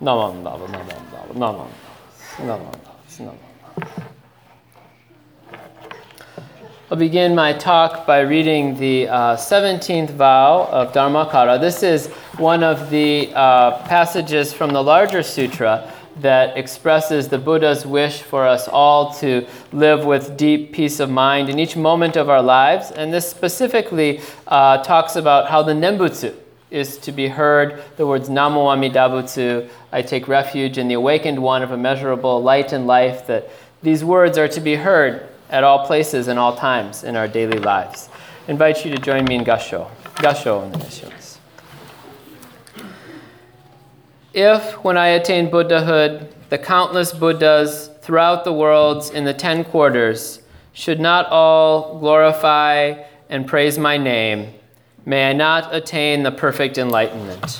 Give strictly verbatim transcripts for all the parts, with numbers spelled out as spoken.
Namandava, namandava, namandava, namandava, namandava. I'll begin my talk by reading the uh, seventeenth vow of Dharmakara. This is one of the uh, passages from the larger sutra that expresses the Buddha's wish for us all to live with deep peace of mind in each moment of our lives. And this specifically uh, talks about how the Nembutsu is to be heard. The words Namo Amida Butsu, I take refuge in the awakened one of immeasurable light and life, that these words are to be heard at all places and all times in our daily lives. I invite you to join me in Gasho. Gasho in the missions. If, when I attain Buddhahood, the countless Buddhas throughout the worlds in the ten quarters should not all glorify and praise my name, may I not attain the perfect enlightenment.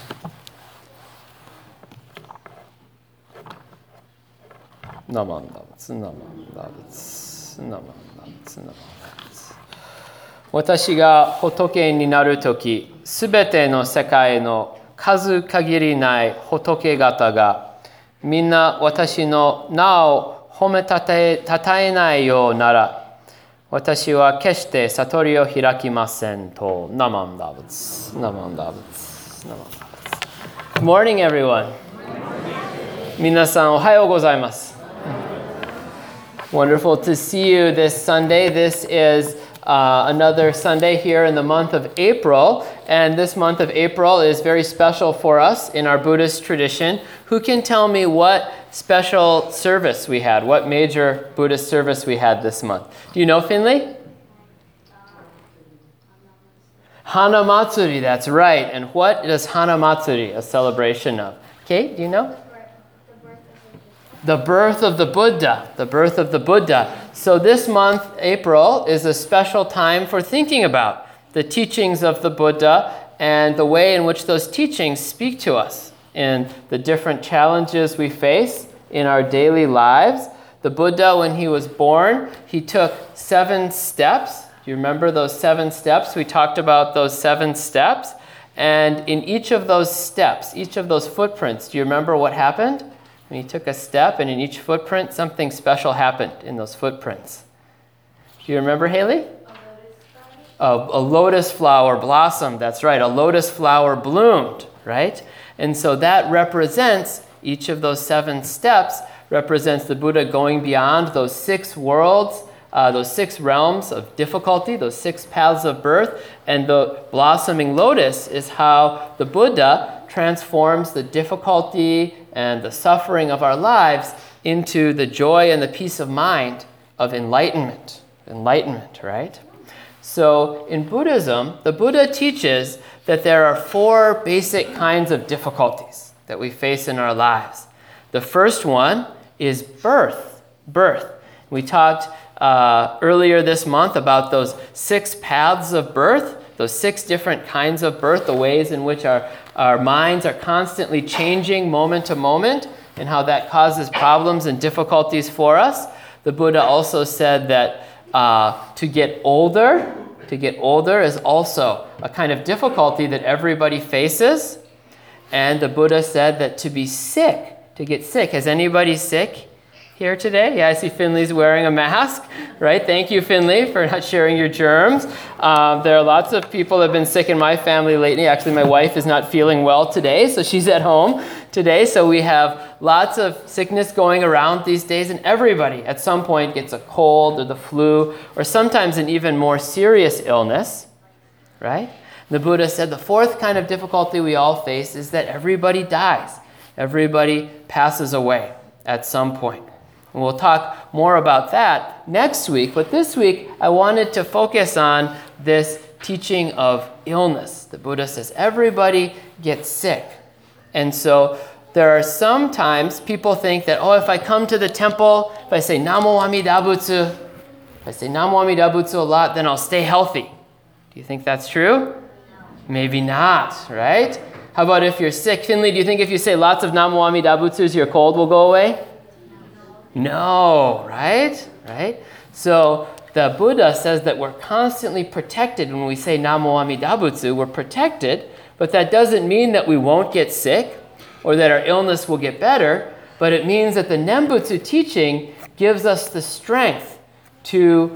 Namandavats, namandavats, namandavats, namandavats. 私が仏になるとき、すべての世界の数限りない仏方が、みんな私の名を褒めたたえ、たたえないようなら、私は決して悟りを開きませんと。Namandavats, namandavats, namandavats. Good morning, everyone. 皆さんおはようございます。Wonderful to see you this Sunday. This is uh, another Sunday here in the month of April. And this month of April is very special for us in our Buddhist tradition. Who can tell me what special service we had? What major Buddhist service we had this month? Do you know, Finley? Hana Matsuri, that's right. And what is Hana Matsuri a celebration of? Kate, do you know? The birth of the Buddha, the birth of the Buddha. So this month, April, is a special time for thinking about the teachings of the Buddha and the way in which those teachings speak to us and the different challenges we face in our daily lives. The Buddha, when he was born, he took seven steps. Do you remember those seven steps? We talked about those seven steps. And in each of those steps, each of those footprints, do you remember what happened? When he took a step, and in each footprint, something special happened in those footprints. Do you remember, Haley? A, a lotus flower blossomed, that's right. A lotus flower bloomed, right? And so that represents, each of those seven steps represents the Buddha going beyond those six worlds, uh, those six realms of difficulty, those six paths of birth. And the blossoming lotus is how the Buddha transforms the difficulty and the suffering of our lives into the joy and the peace of mind of enlightenment. Enlightenment, right? So in Buddhism, the Buddha teaches that there are four basic kinds of difficulties that we face in our lives. The first one is birth. Birth. We talked uh, earlier this month about those six paths of birth, those six different kinds of birth, the ways in which our, our minds are constantly changing moment to moment, and how that causes problems and difficulties for us. The Buddha also said that uh, to get older, to get older is also a kind of difficulty that everybody faces. And the Buddha said that to be sick, to get sick, is anybody sick here today? Yeah, I see Finley's wearing a mask, right? Thank you, Finley, for not sharing your germs. Um, there are lots of people that have been sick in my family lately. Actually, my wife is not feeling well today, so she's at home today. So we have lots of sickness going around these days, and everybody at some point gets a cold or the flu, or sometimes an even more serious illness, right? The Buddha said the fourth kind of difficulty we all face is that everybody dies. Everybody passes away at some point. And we'll talk more about that next week. But this week, I wanted to focus on this teaching of illness. The Buddha says everybody gets sick. And so there are sometimes people think that, oh, if I come to the temple, if I say Namo Amida Butsu, if I say Namo Amida Butsu a lot, then I'll stay healthy. Do you think that's true? Maybe not, right? How about if you're sick? Finley, do you think if you say lots of Namo Amida Butsus, your cold will go away? No, right? Right? So the Buddha says that we're constantly protected when we say Namo Amida Butsu. We're protected, but that doesn't mean that we won't get sick. or that our illness will get better, but it means that the Nembutsu teaching gives us the strength to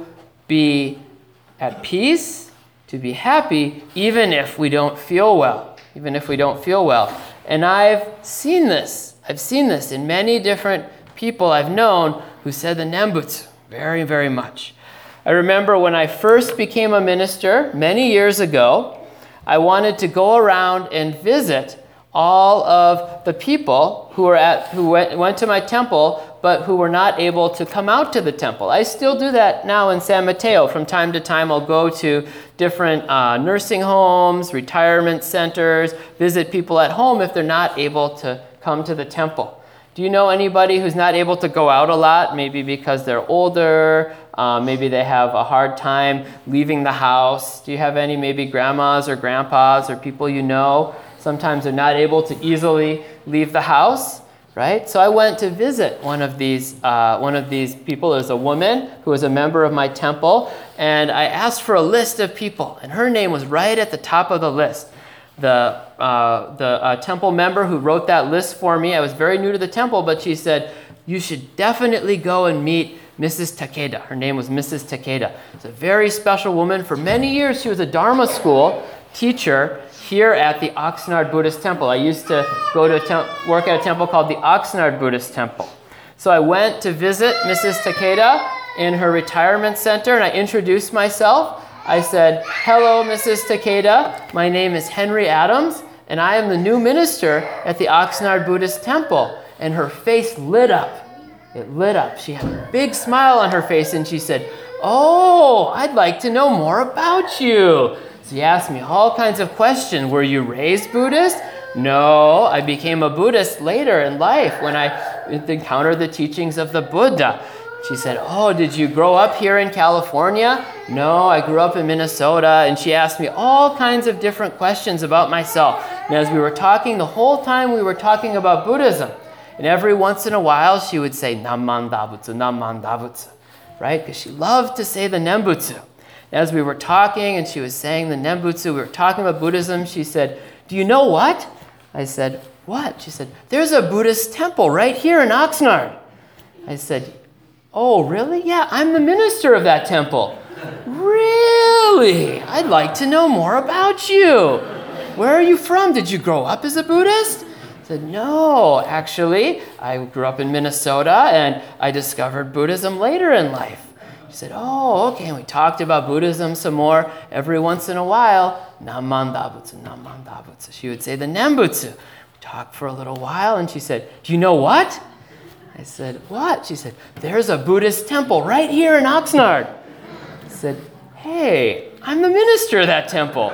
be at peace, to be happy, even if we don't feel well, even if we don't feel well. And I've seen this. I've seen this in many different people I've known who said the Nembutsu very, very much. I remember when I first became a minister many years ago, I wanted to go around and visit all of the people who were at who went, went to my temple, but who were not able to come out to the temple. I still do that now in San Mateo. From time to time, I'll go to different uh, nursing homes, retirement centers, visit people at home if they're not able to come to the temple. Do you know anybody who's not able to go out a lot, maybe because they're older, uh, maybe they have a hard time leaving the house? Do you have any maybe grandmas or grandpas or people you know? Sometimes they're not able to easily leave the house, right? So I went to visit one of these uh, one of these people. There's a woman who was a member of my temple, and I asked for a list of people, and her name was right at the top of the list. The uh, the uh, temple member who wrote that list for me, I was very new to the temple, but she said, you should definitely go and meet Missus Takeda. Her name was Missus Takeda. It's a very special woman. For many years, she was a Dharma school teacher here at the Oxnard Buddhist Temple. I used to go to a tem- work at a temple called the Oxnard Buddhist Temple. So I went to visit Missus Takeda in her retirement center, and I introduced myself. I said, hello, Missus Takeda. My name is Henry Adams, and I am the new minister at the Oxnard Buddhist Temple. And her face lit up. It lit up. She had a big smile on her face, and she said, oh, I'd like to know more about you. So he asked me all kinds of questions. Were you raised Buddhist? No, I became a Buddhist later in life when I encountered the teachings of the Buddha. She said, oh, did you grow up here in California? No, I grew up in Minnesota. And she asked me all kinds of different questions about myself. And as we were talking, the whole time we were talking about Buddhism. And every once in a while, she would say, Namman Dabutsu, Namman Dabutsu, right? Because she loved to say the Nembutsu. As we were talking and she was saying the Nembutsu, we were talking about Buddhism, she said, do you know what? I said, what? She said, there's a Buddhist temple right here in Oxnard. I said, oh, really? Yeah, I'm the minister of that temple. Really? I'd like to know more about you. Where are you from? Did you grow up as a Buddhist? I said, no, actually, I grew up in Minnesota and I discovered Buddhism later in life. She said, oh, okay. And we talked about Buddhism some more. Every once in a while, Namman Dabutsu, Namman Dabutsu. She would say the Nembutsu. We talked for a little while, and she said, do you know what? I said, what? She said, there's a Buddhist temple right here in Oxnard. I said, hey, I'm the minister of that temple.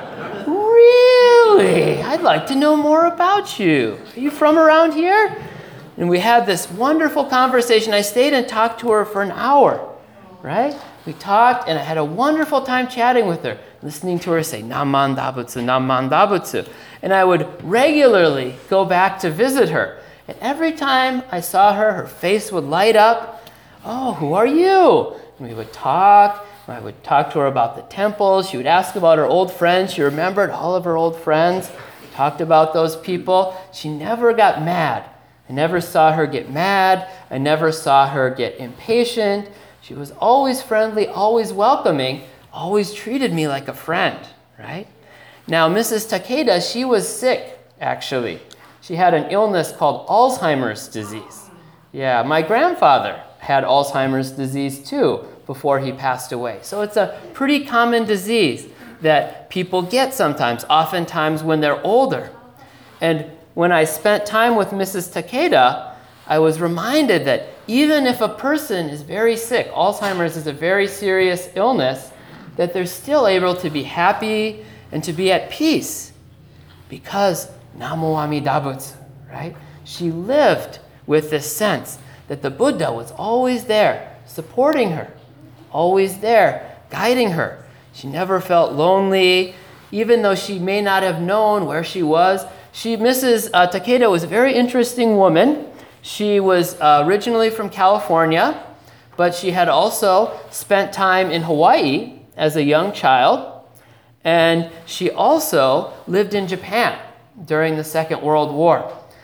Really? I'd like to know more about you. Are you from around here? And we had this wonderful conversation. I stayed and talked to her for an hour. Right? We talked, and I had a wonderful time chatting with her, listening to her say, Namman Dabutsu, Namman Dabutsu. And I would regularly go back to visit her. And every time I saw her, her face would light up. Oh, who are you? And we would talk. I would talk to her about the temples. She would ask about her old friends. She remembered all of her old friends, talked about those people. She never got mad. I never saw her get mad. I never saw her get impatient. She was always friendly, always welcoming, always treated me like a friend, right? Now, Missus Takeda, she was sick, actually. She had an illness called Alzheimer's disease. Yeah, my grandfather had Alzheimer's disease too before he passed away. So it's a pretty common disease that people get sometimes, oftentimes when they're older. And when I spent time with Missus Takeda, I was reminded that even if a person is very sick, Alzheimer's is a very serious illness, that they're still able to be happy and to be at peace because Namo Amida Butsu, right? She lived with this sense that the Buddha was always there, supporting her, always there, guiding her. She never felt lonely, even though she may not have known where she was. She, Missus Uh, Takeda was a very interesting woman. She was uh, originally from California, but she had also spent time in Hawaii as a young child, and she also lived in Japan during the Second World War.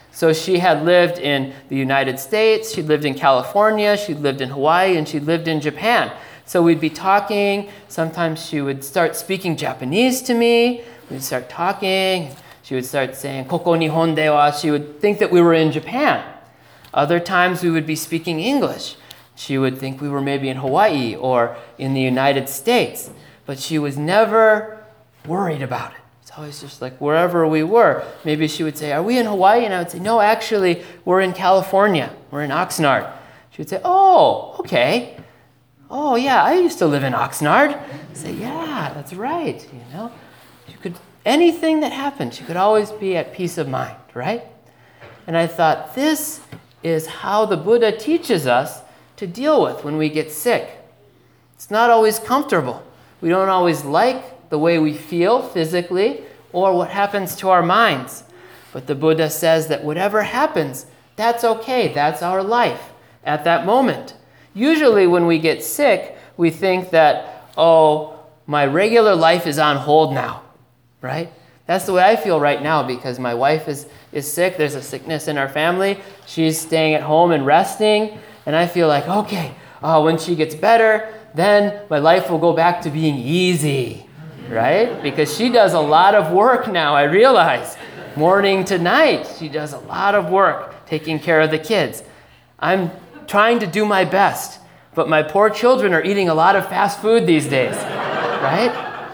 So she had lived in the United States, she lived in California, she lived in Hawaii, and she lived in Japan. So we'd be talking. Sometimes she would start speaking Japanese to me. We'd start talking. She would start saying, "Koko Nihon de wa." She would think that we were in Japan. Other times we would be speaking English. She would think we were maybe in Hawaii or in the United States. But she was never worried about it. It's always just like wherever we were. Maybe she would say, "Are we in Hawaii?" And I would say, "No, actually, we're in California. We're in Oxnard." She would say, "Oh, okay. Oh, yeah, I used to live in Oxnard." I say, "Yeah, that's right." You know, she could, anything that happened, she could always be at peace of mind, right? And I thought, this is how the Buddha teaches us to deal with when we get sick. It's not always comfortable. We don't always like the way we feel physically or what happens to our minds. But the Buddha says that whatever happens, that's okay. That's our life at that moment. Usually when we get sick, we think that, oh, my regular life is on hold now, right? That's the way I feel right now because my wife is, is sick. There's a sickness in our family. She's staying at home and resting. And I feel like, okay, uh, when she gets better, then my life will go back to being easy, right? Because she does a lot of work now, I realize. Morning to night, she does a lot of work taking care of the kids. I'm trying to do my best, but my poor children are eating a lot of fast food these days, right?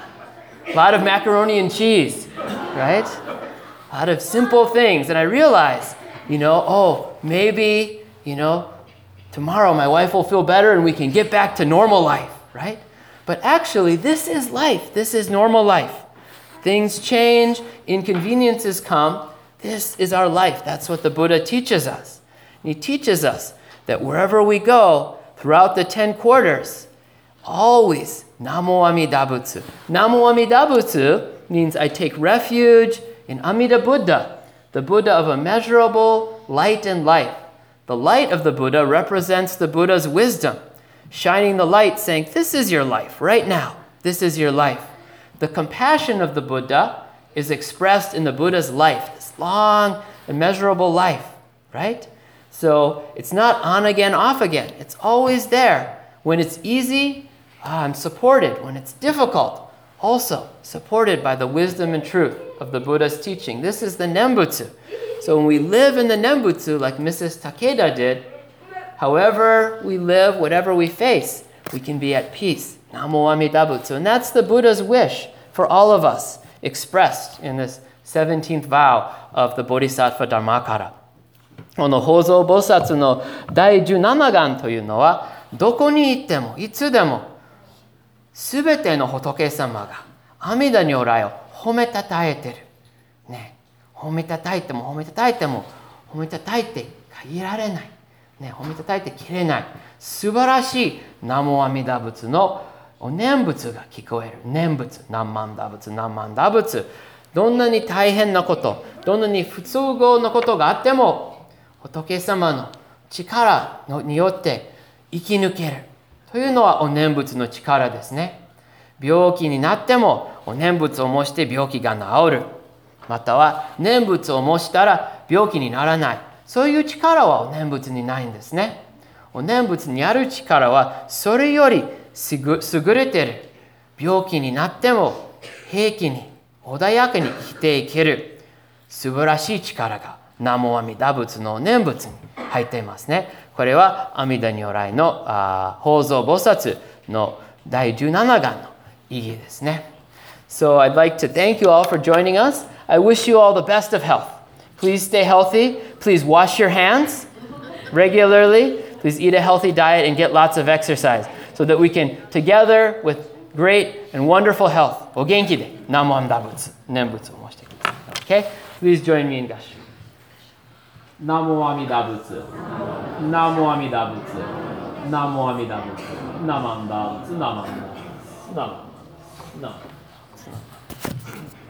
A lot of macaroni and cheese, right? A lot of simple things. And I realize, you know, oh, maybe, you know, tomorrow my wife will feel better and we can get back to normal life, right? But actually, this is life. This is normal life. Things change, inconveniences come. This is our life. That's what the Buddha teaches us. He teaches us that wherever we go throughout the ten quarters, always Namo Amida Butsu. Namo Amida Butsu means I take refuge in Amida Buddha, the Buddha of immeasurable light and life. The light of the Buddha represents the Buddha's wisdom, shining the light saying, this is your life right now. This is your life. The compassion of the Buddha is expressed in the Buddha's life, this long, immeasurable life, right? So it's not on again, off again. It's always there. When it's easy, ah, I'm supported. When it's difficult, also supported by the wisdom and truth of the Buddha's teaching. This is the Nembutsu. So when we live in the Nembutsu, like Missus Takeda did, however we live, whatever we face, we can be at peace. Namo Amida Butsu. And that's the Buddha's wish for all of us, expressed in this seventeenth vow of the Bodhisattva Dharmakara. この法蔵菩薩の第じゅうなな願というのは、どこに行ってもいつでもすべての仏様が阿弥陀如来を褒めたたえてる。ね、褒めたたえても褒めたたえても褒めたたえて限られない。ね、褒めたたえてきれない。素晴らしい南無阿弥陀仏のお念仏が聞こえる。念仏、何万打仏、何万打仏。どんなに大変なこと、どんなに不都合なことがあっても、仏様の力によって生き抜けるというのはお念仏の力ですね。病気になってもお念仏を申して病気が治る。または念仏を申したら病気にならない。そういう力はお念仏にないんですね。お念仏にある力はそれより優れている。病気になっても平気に穏やかに生きていける素晴らしい力が南無阿弥陀仏の念仏に入っていますね。これは阿弥陀如来の法蔵菩薩の第じゅうなな願の意義ですね。So I'd like to thank you all for joining us. I wish you all the best of health. Please stay healthy. Please wash your hands regularly. Please eat a healthy diet and get lots of exercise so that we can, together with great and wonderful health, お元気で南無阿弥陀仏、念仏を申してください。Okay? Please join me in 合唱。南無阿弥陀仏、南無阿弥陀仏、南無阿弥陀仏、南無阿弥陀仏、南無阿弥陀仏、南無阿弥陀仏、南無阿弥陀仏。